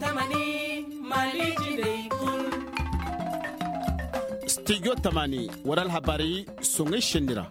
Studio Tamani waral habari songe shendira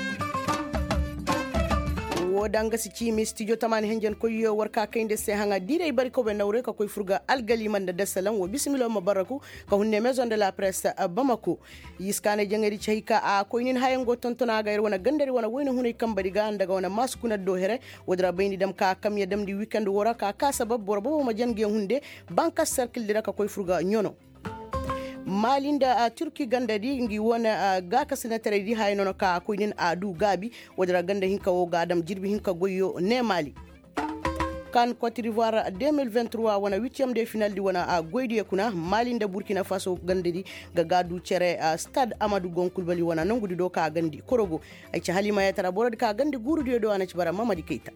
wodanga si cimi studio tamani henjen ko yo warka kayde se hanga dire bari ko be nawre ko koy furga algali man da salam wo bismillah mabaraku ko hunne maison de la presse Bamako yiskane jangari chayka a ko nin hayango tontona gayr wona gandari wona woyno hunay kambari ga daga wona maskuna do here wodra bayni dam ka kam ya dam di weekend wora ka sabab borbo ma jange hunde banka cercle dira ko koy furga nyono malinda turki ganda di ngi wona gaka senatare di hayno ka kuinin adu gabi wadra ganda hinka wo gadam jirbi hinka goyo ne mali kan Côte d'Ivoire 2023 wana 8e de finale di wana goydi kuna malinda Burkina Faso ganda di ga gadu cere stade Amadou Gon Coulibaly wana nangudi do ka gandi korogo ay ci halima ya tara borod ka gandi guru do ana ci bara Mamadi Keita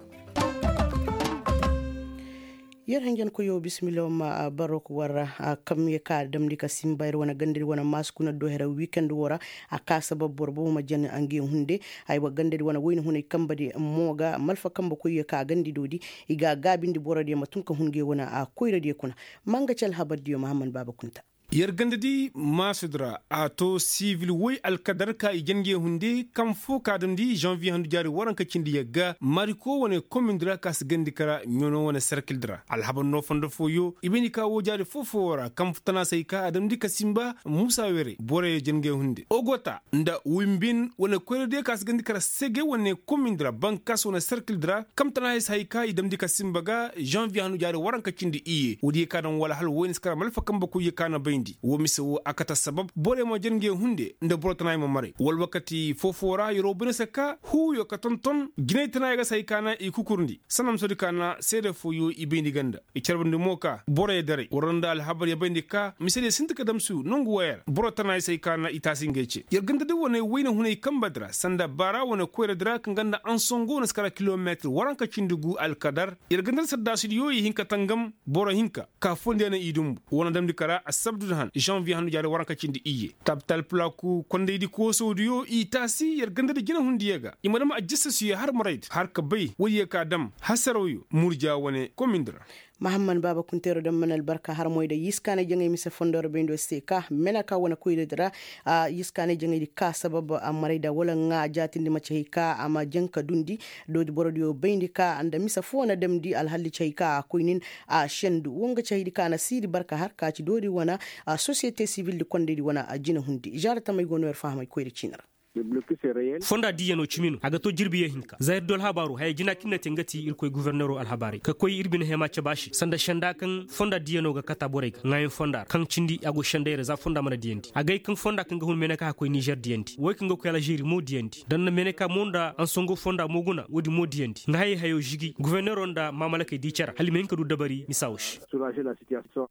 yer hangen ko yo bismillah ma barok wara kam ye ka dam dika simbayr wana gandiri wana maskuna do hera weekend wora aka sabab borbo ma jan angi hunde ay wa gandiri wana woyno hunay kambade moga malfa kamba ko ye ka gandi dodi iga gabindi borode ma tunka hunge wana koyrade kuna manga cal habadiyo Muhammad Baba Kunta yargandadi masudra ato civil way alkadar ka igenge hunde kam fo kadamdi janvier handu jari waranka cindi yagga mariko wone commune dra kas gandi kara nyono wona cercle dra alhaban no fondo foyo ibeni ka wo jari fofo wora kam futana sai ka adamdi kasimba musa were bore jenge hunde ogota nda wimbin wona koyde kas gandi kara sege wone commune dra bankas wona cercle dra kam tana sai ka idamdi kasimba ga janvier handu jari waranka cindi iye wodi kadan wala hal wonis kara malfa kamba ko yekana wo miso akata sabab bole mo jenge hunde nde brotana mo mare wal wakati fofora yoro bune saka hu yo katonton ginetana ga saykana e kukurndi sanam sodi kana sede fo yo ibindi ganda e charbande moka bore dare woranda al habar yabindi ka misede sintika damsu nongu wayar brotana saykana itasi ngece yerganda de wone wayna hunay kambadra sanda bara wona koyre dra kanganda ansongo na skala kilometre waranka cindugu al kadar yerganda sadda studio yi hinka tangam boro hinka ka fonde na idum wona damdi kara asabdu janvier hanu jare waranka cindi iye tabtal plaku konde di ko saudiyo itasi yer ganda de gina hundiyega imadama ajissa su har maraid har ka bay waliye ka dam hasaroyo murja wone komindra Muhammad Baba Kuntero da manal barka har moyda yiskane jangai misa fondor bendo seka menaka wana kuydira yiskane jangai ka sabab amarida wala nga jatindi mace ka ama janka dundi do borodio bendi ka anda misa fona demdi alhalli chayka kuinin shendu wonga chaydi kana sidi barka har ka ci dodi wana société civile de konde di wana jina hundi jarata may gonwer fahmay koyri cinara fonda diyano chimino aga to jirbi yahinka zaid dol habaru hay jina kinna tengati il koy gouverneur al habari ka koy irbin hema chabashi sanda shanda kan fonda diyano ga kata boray ngay fonda kan cindi ago shandere za fonda mana dienti agay kan fonda kan gahul meneka koy Niger dienti woy kan go ko la jiri mo dienti dan na meneka monda an songo fonda moguna wodi mo dienti ngay hayo jigi gouverneur onda mamalaka di chara halimen ka du dabari misawsh soulager la situation.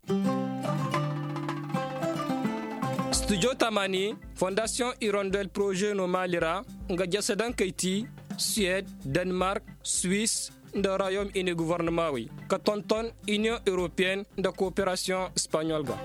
Studio Tamani, Fondation Hirondelle Projet No Malira, nga jasadan Kaiti, Suède, Danemark, Suisse, de Royaume-Uni gouvernement oui, ka tonton Union Européenne de coopération espagnole ga.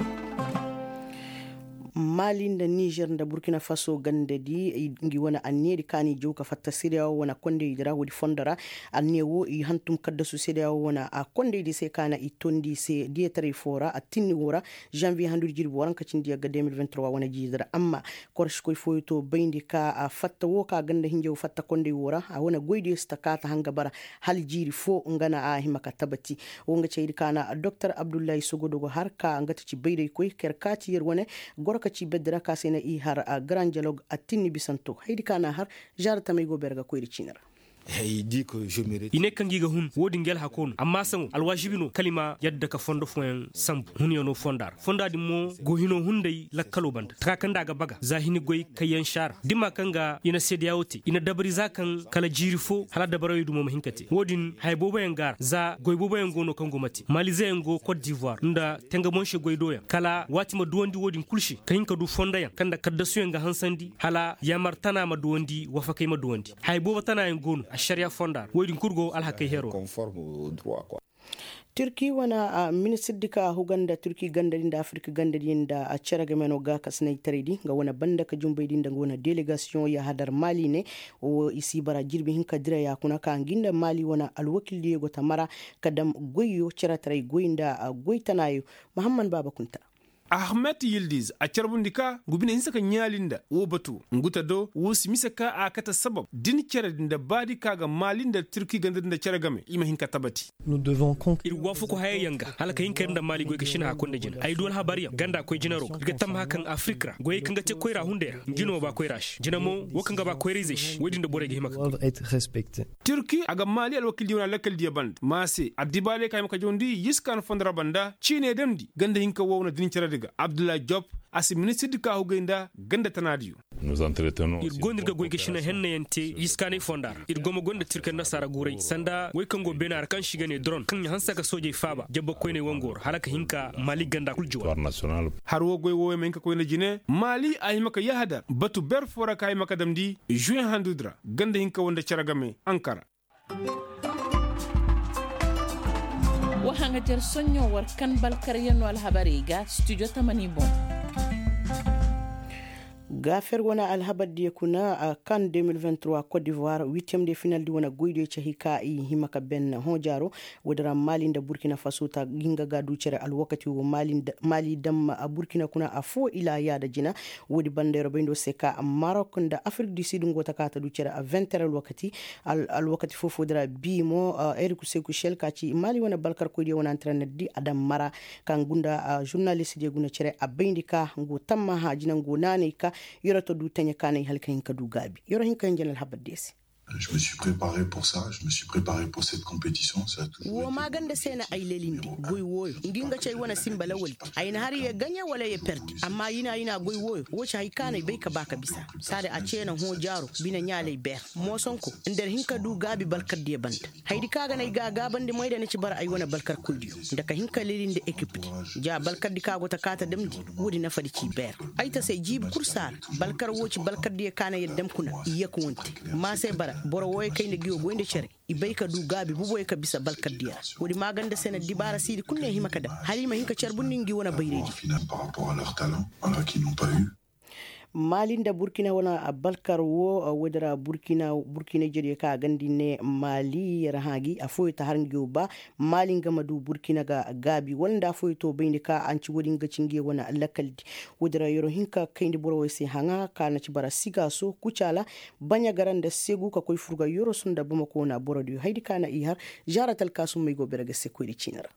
Mali da Niger da Burkina Faso ganda di ngi wana annedi kani joka fatta Syria wana konde idira wodi fondara annewo I hantum kadda su Syria wana a konde di se kana itondi se dietare fora a tinni wora janvier handur jirbi waran kacin dia ga 2023 wana jidira amma korsh koy foyto bayndi ka a fatta wo ka ganda hinje fatta konde wora a wana goydi stakata hanga bara hal jiri fo ngana a himaka tabati wonga ceydi kana Dr Abdoulaye Sogodogo har ka ngata ci bayde koy kerkati yer wane gorka ci bedra ka sena I har a grand dialogue a tinni bisanto haydi kana har jarata may go berga koyri cinara ine kangiga hun wodi ngel hakonu amma sango alwajibino kalima yadda ka fondo foen sambu hunyono fondadi mo gohino hundai lakkalo banda takanda ga baga zahini goy kayan shar dimma kanga ina sediawti ina dabari zakan kala jirifo hala dabarayi dumo mahinkati wodin haybobo engar za goybobo engono kango mati malize engo Côte d'Ivoire nda tenga monshe goydoya kala watima duwandi wodin kulshi kayinka du fondaya kanda kaddasu enga hansandi hala yamartana ma duwandi wafakay ma duwandi haybobo tana engono sharia fondar woydin kurgo alhakay hero conforme au droit quoi. Turki wana minisidika huganda Turki gandadin da Afrika gandadin da a cera game no ga kasnai taredi ga wana banda ka jumbaidin da wana delegation ya hadar Mali ne o isi bara jirbi hinka dira ya kuna ka ginda Mali wana alwakil da go tamara kadam goyo cera tarai goyinda goytanayo Muhammad Baba Kunta. Ahmed Yildiz a carbundika gubina hinsa kan yalinda wo batu nguta do wo simisa ka a kata sabab din kera da badi kaga malin da Turki gandadin da cera game ima hinka tabati nous devons conclure ir wafu ko haye yanga halaka hinka da Mali goy kashina hakunda jina ay dol habariya ganda koy jinaro daga tam hakan Afrika goy kanga te koyra hunde jino ba koyrash jina mo wakanga ba koyrizish wodin da borege himaka doivent être respectés. Turki aga Mali alwakil diwana lakal diya band mase adibale kay maka jondi yiskan fondra banda chine demdi ganda hinka wona din cera Abdullah Diop asi ministre ka hugenda ganda tanadiyo nous entretenons ir gondirga goyke shina henne yente yiskane fondar ir gomo gonda tirkan nasara gurai sanda way kango benar kan shigane drone kan hansa ka soje faba jabba koyne wangor halaka hinka Mali ganda kuljuwa national har wo goy wo men ka koyne jine Mali ay maka yahada batu ber fora kay maka damdi juin handudra ganda hinka wonda caragame Ankara وحنا جرسونيو وركن بالكريانو الهبريغا ستوديو تماني بون gafer wana alhabad ya kuna a kan 2023 Cote d'Ivoire 8e de final di wana goydo ya hika i himaka ben hojaro wadara Mali da Burkina Faso ta ginga gadu cere alwakati wa Mali dam a Burkina kuna a fo ila ya da jina wadi bandero bendo seka a Maroc da Afrique du Sud ngota kata du cere a 20 alwakati fofo dara bimo Eric Sekou Shel kaci Mali wana balkar koydi wana entraîneur di Adam Mara kan gunda journaliste de guna cere a bindika ngo tamma ha jina ngo nane ka yoro to du tanya kana halka hinka du gabi yoro hinka njel habadesi. Je me suis préparé pour ça, je me suis préparé pour cette compétition, ça a toujours wo maganda sena ay lelindi goy woyo nginga cey wana simbala walti ayna har ya ganya wala ya perdi amma yina goy woyo wo cey kana bai ka baka bisa sade a cena ho jaro bina nyale ber mo sonko nder hinka du gabi balkar de banda haydi kaga nay ga bande moyda ne ci bar ay wana balkar kuldiyo ndaka hinka lelinde équipe ja balkar di kago ta kata demdi wodi na fadi ci ber ay ta sey jib kursar balkar wo ci balkar de kana yeddam kuna yak wonte ma sai bara boro woy kayne giyo goynde cere ibay ka du gabi buboy ka bisa balkar diya wodi maganda sena dibara sidi kunne himaka da halima hinka cerbunni ngi wona bayreji par rapport à leur talent, voilà, qu'ils n'ont pas eu. Mali da Burkina wana a balkar wo wadara Burkina jere ka gandi ne Mali rahagi a foyi ta harngiyo ba Mali gama du Burkina ga gabi wanda foyi to bayni ka an ci wadin gacin ge wana lakaldi wadara yoro hinka kaindi boro sai hanga ka na ci bara siga so kucala banya garan da segu ka koy furga yoro sun da bama ko na boro di haidi kana ihar jaratal kasum mai go beraga se koy cinara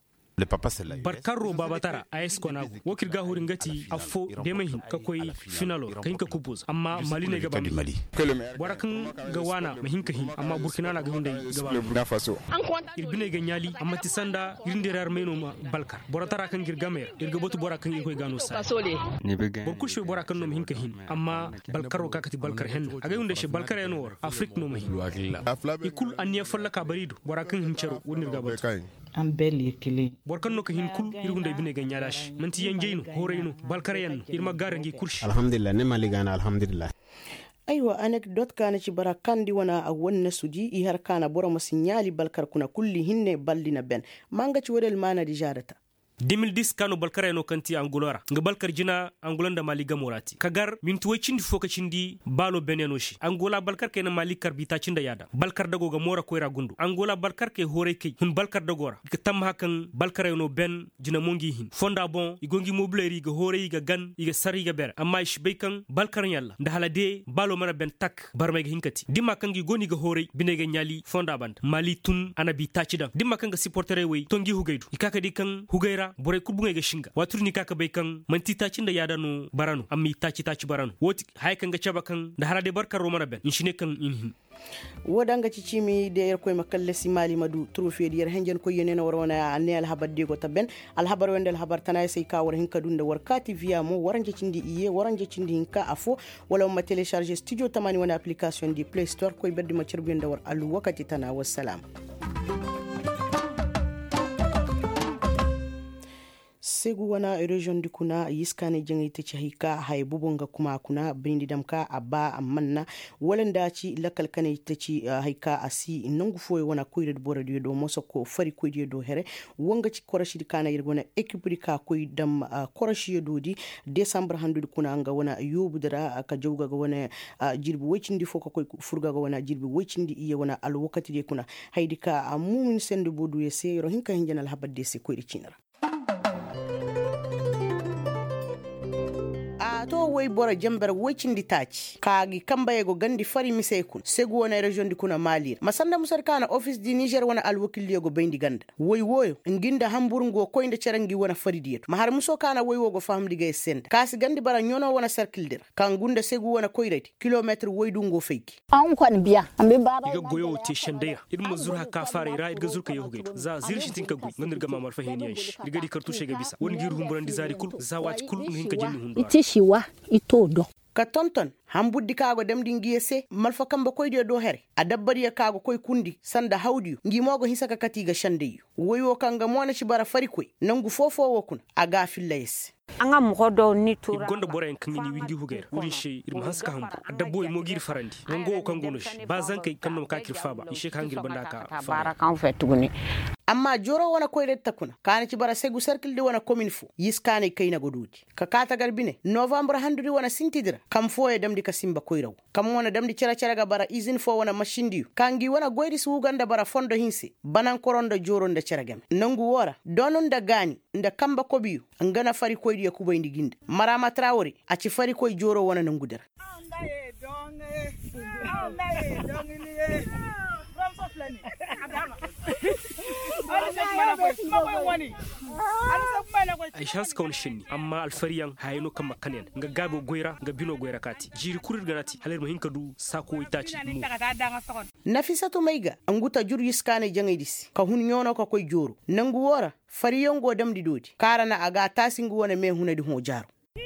barkarro babatara AS Konago wakir ga hurin gati afo demahin ka koy finalo kahin ka kubuz amma Mali ne gaba Mali warakan ga wana mahinka hin amma Burkina na ga hunde gaba Burkina Faso irbine ga nyali amma tisanda irinderar meno balkar boratara kan girgamer irga botu borakan ikoy gano sa burkushe borakan no mahinka hin amma balkaro kakati balkar hen aga hunde she balkar eno war Afrique no mahin ikul anya fallaka barido borakan hinchero wonir gaba an bel kili borkan no ka hin kul irgunde bine ga nyadash manti yanjeyno horeyno balkarayan irma garangi kurshi alhamdulillah ne maligana alhamdulillah aywa anecdote kana ci bara kandi wana a wonna suji i har kana boro masinyali balkar kuna kulli hinne ballina ben manga ci wodel mana di jarata 2010 kano balkara no kanti angolora nga balkar jina angolanda mali gamorati kagar mintu wacindi foka cindi balo benenoshi angola balkar ke na mali karbita cinda yada balkar dago ga mora koira gundu angola balkar ke hore ke hun balkar dagora ka tam hakan balkara no ben jina mongi hin fonda bon igongi mobleri ga hore ga gan iga sari ga ber amma ishbe kan balkar yalla nda halade balo mara ben tak barmay ga hinkati dimma kan gi goni ga hore bine ga nyali fonda band mali tun anabi tachida dimma kan ga supportere we tongi hugaidu ikaka di kan hugaira bore kubunga ga shinga watur ni kaka bai kan manti tacin da yada no barano ammi taci barano woti hay kan ga caba kan da harade barkar romana ben in shine kan in wodanga cicimi de yer koy makalle simali madu trophée yer henjen ko yenena warona ne al habadde go taben al habar wendel habar tanay sey ka war hinka dunda warkati via mo waranje cindi iye waranje cindi hinka afo wala ma télécharger studio tamani wona application di Play Store koy beddi ma cirbende war al wakati tana wassalam segu wana region dikuna yiskane jengi te chahika hay bubonga kuma kuna bindi damka abba amanna walanda ci lakal kane te ci hayka asi nangu foy wana koyde bora de do moso ko fari koyde do here wonga ci korashi kana yirgona equipe ka koy dam korashi do di december handu kuna nga wana yobudara ka jawga ga wana jirbi wecindi foko koy furga ga wana jirbi wecindi iya wana al wakati de kuna haydika mumin sendu bodu yese ro hinka hinjanal habadde se koyde cinara to way bora jambar wecindi taci kaagi kamba yego gandi fari mise kun segu wona region di kuna malir masanda musar kana office di Niger wana alwakil yego bendi ganda woy woyo nginda hamburgo koynde cerangi wana fari dieto ma har muso kana woy wogo famdi gay senda kasi gandi bara nyono wana circle dir kan gunda segu wana koyrati kilometer woy dungo feyki an kon biya ambe bara iga goyo te shandeya idmo zurha ka fare ra idga zurka yoge za zirshi tinka gui ngandir gama mar faheniyansh diga di kartushe ga bisa won gir humburandi zari kul za wati kul nginka jinni hundo itishiwa itodo ka tonton hambuddi kago demdi ngiyese malfa kamba koyde do here a dabbariya kago koy kundi sanda hawdiyo ngimogo hisaka katiga shandeyo woyo kanga mona ci bara fari koy nangu fofo wokun aga fillayes anga modo ni tura gonda boren kangini windi huger wurin she irum haska hambu dabbo mo gir farandi ngo kangono shi bazan kai kanno ka kirfaba ishe kangir banda ka bara kan fetuguni amma joro wana koyde takuna kana ci bara segu circle de wana commune fu yiskane kayna godudi ka kata garbine november handuri wana sintidira kam fo e damdi ka simba koyraw kam wona damdi cera ga bara izin fo wana machine kangi wana goydi suganda bara fondo hinsi banan koronda joro nda ceragam nangu wora donon da gani nda kamba kobiyu ngana fari koydi ya kuba indi ginde marama traore a ci fari koy joro wana nangudara aisha skawon shinni amma alfariyan hayno kama kanen nga gabo goira nga bino goira kati jiri kurir ganati haler mahinka du sako itachi nafisatu maiga anguta jur yiskane jangaydis ka hun nyono ko koy joro nangu wora fariyongo damdi dodi karana aga tasingu wona me hunadi ho jaro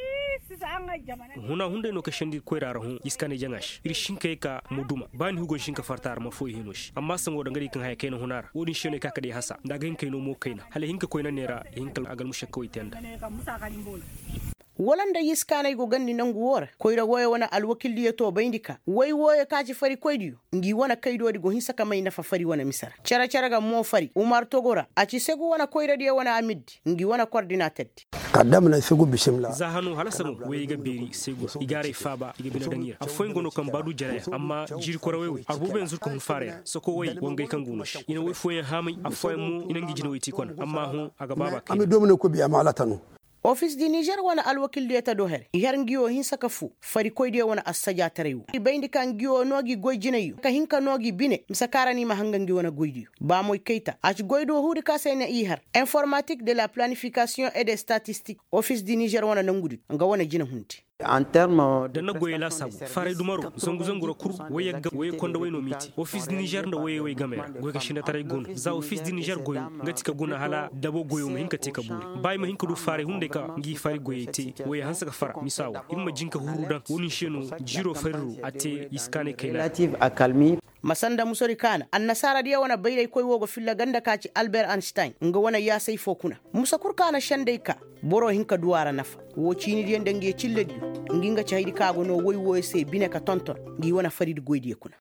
huna hunde no ka shandi koyrara hu iskane jangash iri shinke ka muduma bani hugo shinka fartar ma foyi henosh amma sango da ngari kan hay kayno hunara wodin shene ka kade hasa daga hin kayno mo kayna hale hinka koyna nera hinkal agal mushakka witenda walanda yiskane go gandi nangu wora koyra woyo wana alwakil to bayndika way woyo kaci fari koydiyo ngi wana kaydodi go hisaka may nafa fari wana misara cara ga mo fari umar togora aci segu wana koyra di wana amid ngi wana coordinated kadamna segu bismillah zahanu halasamu wayga beri segu igare faba iga bina dangira afoy ngono kam badu jaraya amma jiri korawewi arbuben zurko hun fare soko way wongay kangunosh ina way foyen hamay afoy mu ina ngi jino witi kon amma hu aga baba kay ami domine ko biya malatanu office di Niger wana alwakil de ta do her yar ngiyo hin saka fu fari koyde wana assaja tarewu bayndi kan ngiyo nogi goyjineyu ka hinka nogi bine msakarani ma hanga ngiyo wana goydiyo ba moy keita ach goydo hudi ka sayna ihar informatique de la planification et des statistiques office di Niger wana nangudi nga wana jina hunti en terme de nagoye la sabu fare dumaro zongu kuru waye konda wayno miti office di Niger nda waye gamera goy ka shinda tare gon za office di Niger goyo ngati ka gona hala dabo goyo mo hinka te ka buri bay mo hinka du fare hunde ka ngi fare goyete waye hansa ka fara misawo imma jinka hurudan woni shenu jiro faru ate iskane kayla relative accalmie masanda musori kana annasara dia wana bayray koy wogo filla ganda kaci Albert Einstein nga wana ya sai fokuna musa kurkana shandai ka boro hinka duwara nafa wo chini dia ndangi chilledi nginga chaydi kago no woy woy se bine ka tonton ngi wana farid goydi kuna